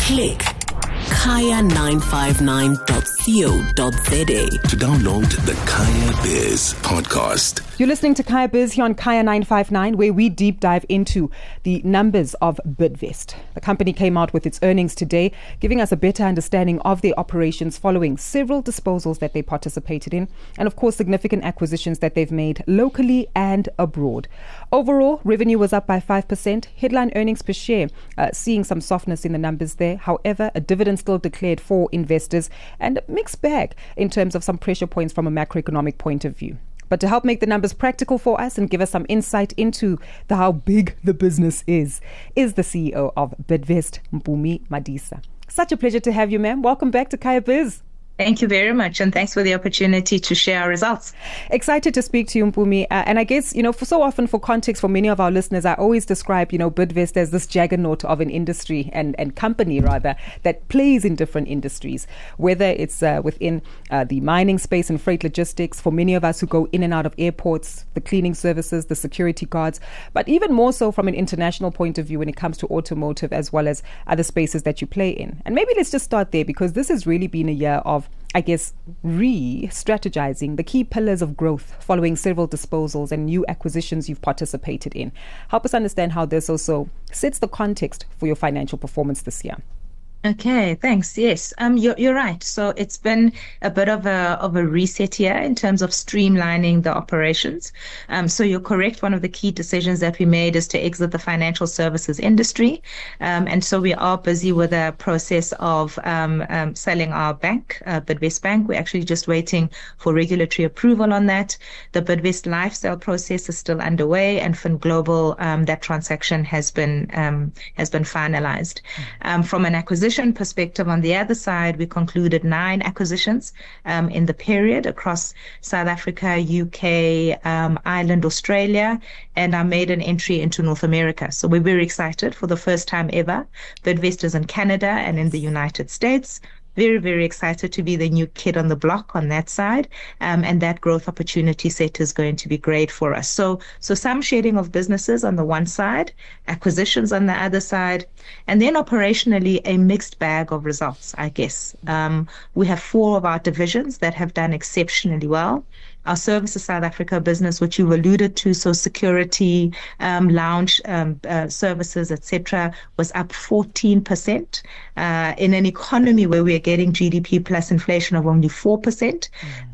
Click kaya959.co.za to download the Kaya Biz podcast. You're listening to Kaya Biz here on Kaya 959, where we deep dive into the numbers of Bidvest. The company came out with its earnings today, giving us a better understanding of their operations following several disposals that they participated in, and of course significant acquisitions that they've made locally and abroad. Overall, revenue was up by 5%. Headline earnings per share seeing some softness in the numbers there. However, a dividend still declared for investors, and a mixed bag in terms of some pressure points from a macroeconomic point of view. But to help make the numbers practical for us and give us some insight into how big the business is the CEO of Bidvest, Mpumi Madisa. Such a pleasure to have you, ma'am. Welcome back to Kaya Biz. Thank you very much, and thanks for the opportunity to share our results. Excited to speak to you, Mpumi. And I guess, for so often, for context, for many of our listeners, I always describe, Bidvest as this juggernaut of an industry and company, rather, that plays in different industries, whether it's within the mining space and freight logistics, for many of us who go in and out of airports, the cleaning services, the security guards, but even more so from an international point of view when it comes to automotive as well as other spaces that you play in. And maybe let's just start there, because this has really been a year of, I guess, re-strategizing the key pillars of growth following several disposals and new acquisitions you've participated in. Help us understand how this also sets the context for your financial performance this year. Okay, thanks. Yes, you're right. So it's been a bit of a reset here in terms of streamlining the operations. So you're correct. One of the key decisions that we made is to exit the financial services industry, and so we are busy with a process of selling our bank, Bidvest Bank. We're actually just waiting for regulatory approval on that. The Bidvest Life sale process is still underway, and FinGlobal, that transaction has been finalized. From an acquisition perspective, on the other side, we concluded 9 acquisitions in the period across South Africa, UK, Ireland, Australia, and I made an entry into North America. So we're very excited for the first time ever. Bidvest is in Canada and in the United States. Very, very excited to be the new kid on the block on that side. And that growth opportunity set is going to be great for us. So some shedding of businesses on the one side, acquisitions on the other side, and then operationally a mixed bag of results, I guess. We have 4 of our divisions that have done exceptionally well. Our Services South Africa business, which you alluded to, so security, lounge services, etc., was up 14% in an economy where we are getting GDP plus inflation of only 4%.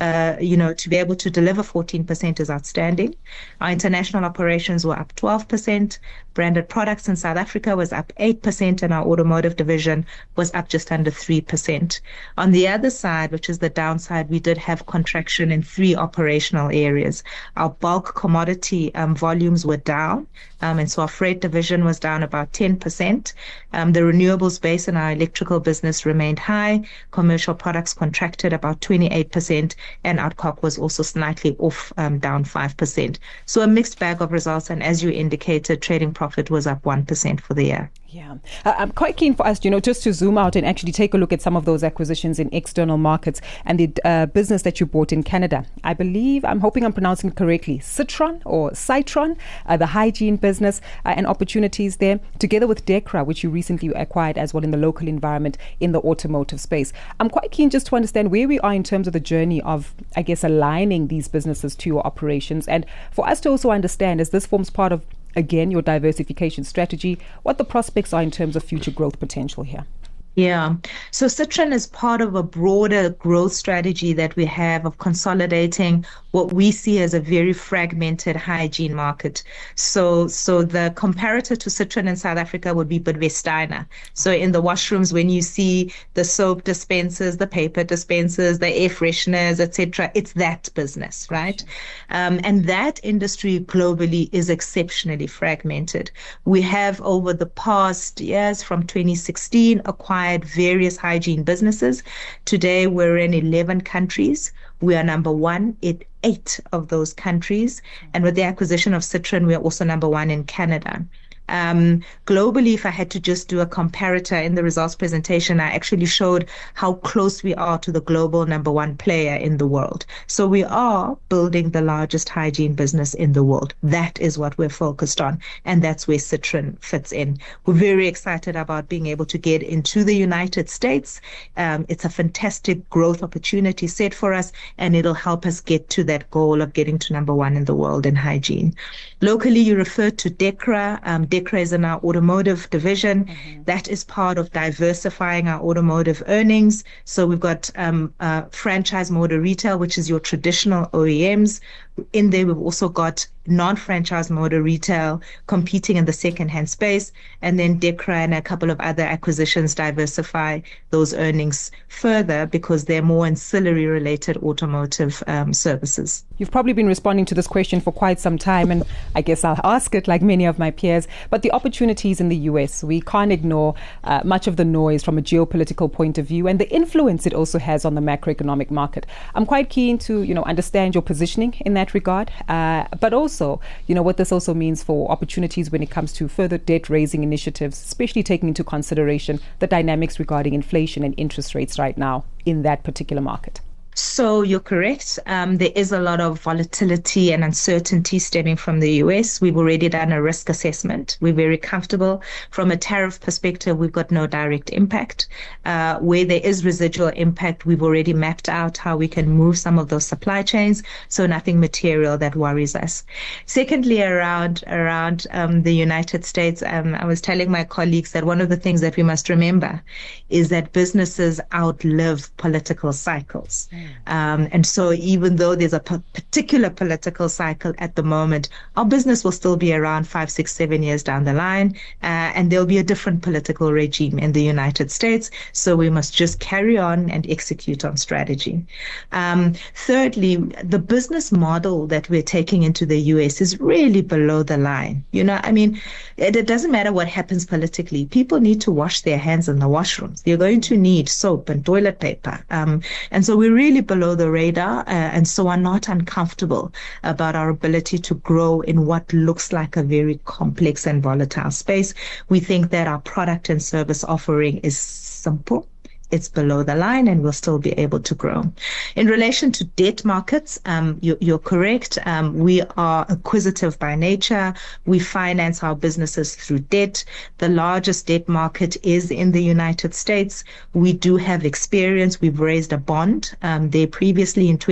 To be able to deliver 14% is outstanding. Our international operations were up 12%. Branded products in South Africa was up 8%, and our automotive division was up just under 3%. On the other side, which is the downside, we did have contraction in 3 operational areas. Our bulk commodity volumes were down, and so our freight division was down about 10%. The renewables base in our electrical business remained high. Commercial products contracted about 28%, and Outcock was also slightly off, down 5%. So a mixed bag of results, and as you indicated, trading profit was up 1% for the year. Yeah, I'm quite keen for us, just to zoom out and actually take a look at some of those acquisitions in external markets and the business that you bought in Canada. I believe, I'm hoping I'm pronouncing it correctly, Citron, the hygiene business and opportunities there, together with Dekra, which you recently acquired as well in the local environment in the automotive space. I'm quite keen just to understand where we are in terms of the journey of, I guess, aligning these businesses to your operations, and for us to also understand, as this forms part of, again, your diversification strategy, what the prospects are in terms of future growth potential here. Yeah. So Citron is part of a broader growth strategy that we have of consolidating what we see as a very fragmented hygiene market. So the comparator to Citron in South Africa would be Bidvest Steiner. So in the washrooms, when you see the soap dispensers, the paper dispensers, the air fresheners, etc., it's that business, right? And that industry globally is exceptionally fragmented. We have, over the past years, from 2016, acquired various hygiene businesses. Today, we're in 11 countries. We are number 1 in 8 of those countries. And with the acquisition of Citron, we are also number 1 in Canada. Globally, if I had to just do a comparator in the results presentation, I actually showed how close we are to the global number one player in the world. So we are building the largest hygiene business in the world. That is what we're focused on. And that's where Citron fits in. We're very excited about being able to get into the United States. It's a fantastic growth opportunity set for us, and it'll help us get to that goal of getting to number one in the world in hygiene. Locally, you referred to DEKRA. DEKRA is in our automotive division. That is part of diversifying our automotive earnings. So we've got franchise motor retail, which is your traditional OEMs. In there, we've also got non-franchise motor retail competing in the second-hand space, and then DEKRA and a couple of other acquisitions diversify those earnings further because they're more ancillary related automotive services. You've probably been responding to this question for quite some time, and I guess I'll ask it like many of my peers, but the opportunities in the US, we can't ignore much of the noise from a geopolitical point of view and the influence it also has on the macroeconomic market. I'm quite keen to, understand your positioning in that regard, but also, what this also means for opportunities when it comes to further debt raising initiatives, especially taking into consideration the dynamics regarding inflation and interest rates right now in that particular market. So you're correct. There is a lot of volatility and uncertainty stemming from the US. We've already done a risk assessment. We're very comfortable. From a tariff perspective, we've got no direct impact. Where there is residual impact, we've already mapped out how we can move some of those supply chains. So nothing material that worries us. Secondly, around the United States, I was telling my colleagues that one of the things that we must remember is that businesses outlive political cycles. And so even though there's a particular political cycle at the moment, our business will still be around 5, 6, 7 years down the line, and there'll be a different political regime in the United States. So we must just carry on and execute on strategy. Thirdly, the business model that we're taking into the US is really below the line. It doesn't matter what happens politically. People need to wash their hands in the washrooms. You're going to need soap and toilet paper. And so we're really below the radar, and so are not uncomfortable about our ability to grow in what looks like a very complex and volatile space. We think that our product and service offering is simple. It's below the line, and we'll still be able to grow. In relation to debt markets, you're correct. We are acquisitive by nature. We finance our businesses through debt. The largest debt market is in the United States. We do have experience. We've raised a bond there previously in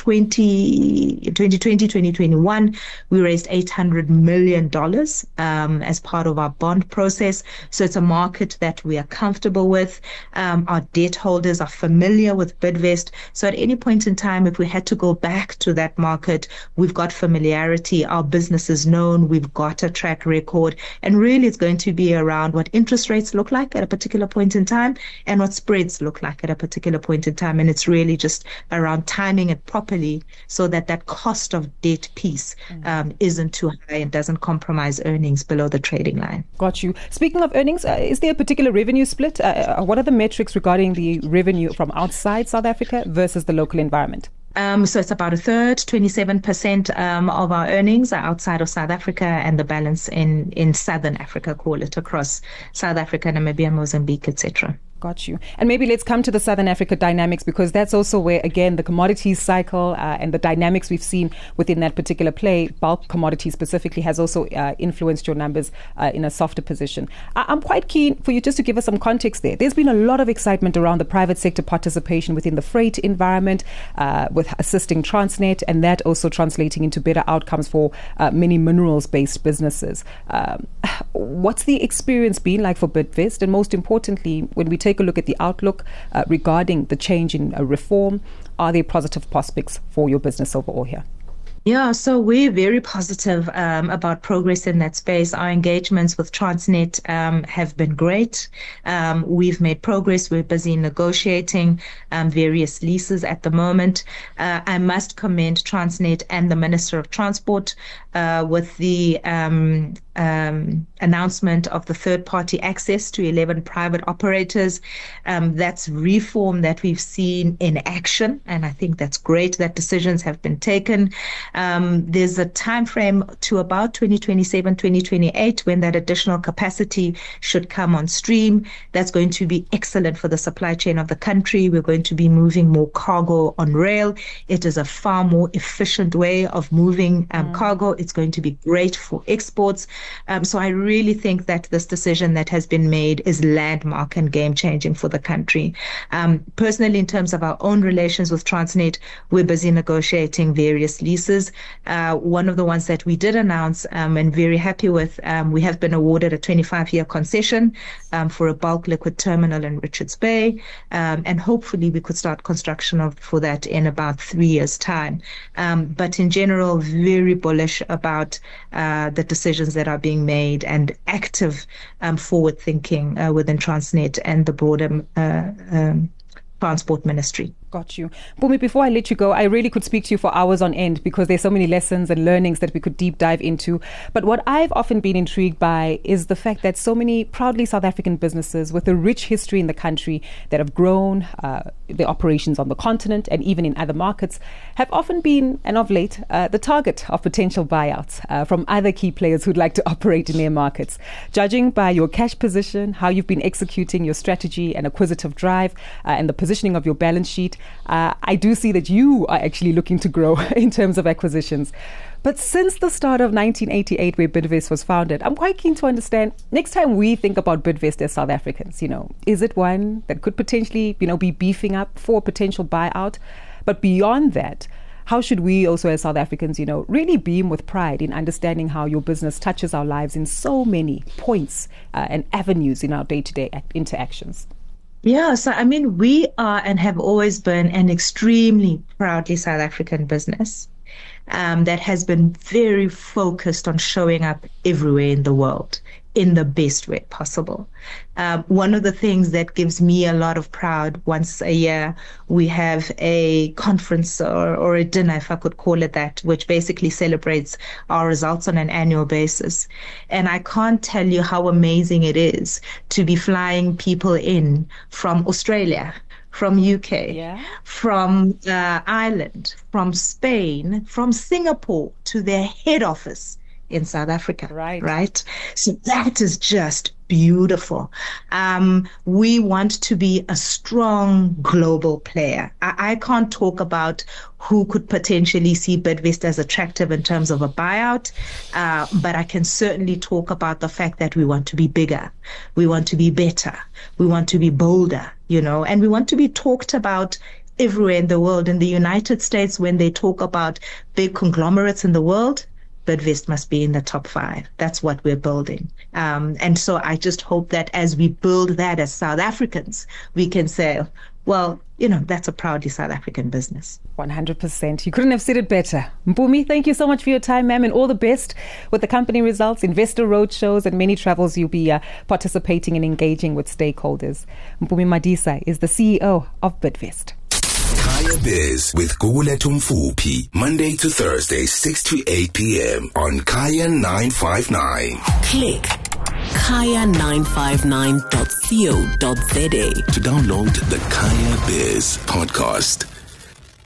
2021. We raised $800 million as part of our bond process. So it's a market that we are comfortable with. Our debt holders are familiar with Bidvest. So at any point in time, if we had to go back to that market, we've got familiarity. Our business is known. We've got a track record. And really, it's going to be around what interest rates look like at a particular point in time and what spreads look like at a particular point in time. And it's really just around timing it properly so that that cost of debt piece isn't too high and doesn't compromise earnings below the trading line. Got you. Speaking of earnings, is there a particular revenue split? What are the metrics regarding the revenue from outside South Africa versus the local environment? So it's about a third, 27% of our earnings are outside of South Africa, and the balance in Southern Africa, call it, across South Africa, Namibia, Mozambique, etc. Got you. And maybe let's come to the Southern Africa dynamics, because that's also where, again, the commodities cycle and the dynamics we've seen within that particular play, bulk commodities specifically, has also influenced your numbers in a softer position. I'm quite keen for you just to give us some context there. There's been a lot of excitement around the private sector participation within the freight environment with assisting Transnet, and that also translating into better outcomes for many minerals-based businesses. What's the experience been like for Bidvest? And most importantly, when we take a look at the outlook regarding the change in reform, are there positive prospects for your business overall here? Yeah, so we're very positive about progress in that space. Our engagements with Transnet have been great. We've made progress. We're busy negotiating various leases at the moment. I must commend Transnet and the Minister of Transport with the announcement of the third-party access to 11 private operators. That's reform that we've seen in action, and I think that's great that decisions have been taken. There's a time frame to about 2027, 2028 when that additional capacity should come on stream. That's going to be excellent for the supply chain of the country. We're going to be moving more cargo on rail. It is a far more efficient way of moving cargo. It's going to be great for exports. So I really think that this decision that has been made is landmark and game-changing for the country. Personally, in terms of our own relations with Transnet, we're busy negotiating various leases. One of the ones that we did announce and very happy with, we have been awarded a 25-year concession for a bulk liquid terminal in Richards Bay, and hopefully we could start construction for that in about 3 years' time. But in general, very bullish about the decisions that are being made and active forward thinking within Transnet and the broader Transport Ministry. Got you. Mpumi, before I let you go, I really could speak to you for hours on end because there's so many lessons and learnings that we could deep dive into. But what I've often been intrigued by is the fact that so many proudly South African businesses with a rich history in the country that have grown their operations on the continent and even in other markets have often been, and of late, the target of potential buyouts from other key players who'd like to operate in their markets. Judging by your cash position, how you've been executing your strategy and acquisitive drive, and the positioning of your balance sheet, I do see that you are actually looking to grow in terms of acquisitions. But since the start of 1988, where Bidvest was founded, I'm quite keen to understand, next time we think about Bidvest as South Africans, is it one that could potentially, be beefing up for a potential buyout? But beyond that, how should we also as South Africans, really beam with pride in understanding how your business touches our lives in so many points and avenues in our day-to-day interactions? Yeah, so we are and have always been an extremely proudly South African business that has been very focused on showing up everywhere in the world in the best way possible. One of the things that gives me a lot of pride, once a year, we have a conference or a dinner, if I could call it that, which basically celebrates our results on an annual basis. And I can't tell you how amazing it is to be flying people in from Australia, from UK, from Ireland, from Spain, from Singapore to their head office in South Africa, right? So that is just beautiful. We want to be a strong global player. I can't talk about who could potentially see Bidvest as attractive in terms of a buyout, but I can certainly talk about the fact that we want to be bigger, we want to be better, we want to be bolder, and we want to be talked about everywhere in the world. In the United States, when they talk about big conglomerates in the world, Bidvest must be in the top 5. That's what we're building. And so I just hope that as we build that as South Africans, we can say, well, that's a proudly South African business. 100%. You couldn't have said it better. Mpumi, thank you so much for your time, ma'am, and all the best with the company results, investor roadshows, and many travels you'll be participating and engaging with stakeholders. Mpumi Madisa is the CEO of Bidvest. Kaya Biz with Gugulethu Mfuphi, Monday to Thursday, 6 to 8 p.m. on Kaya 959. Click kaya959.co.za to download the Kaya Biz podcast.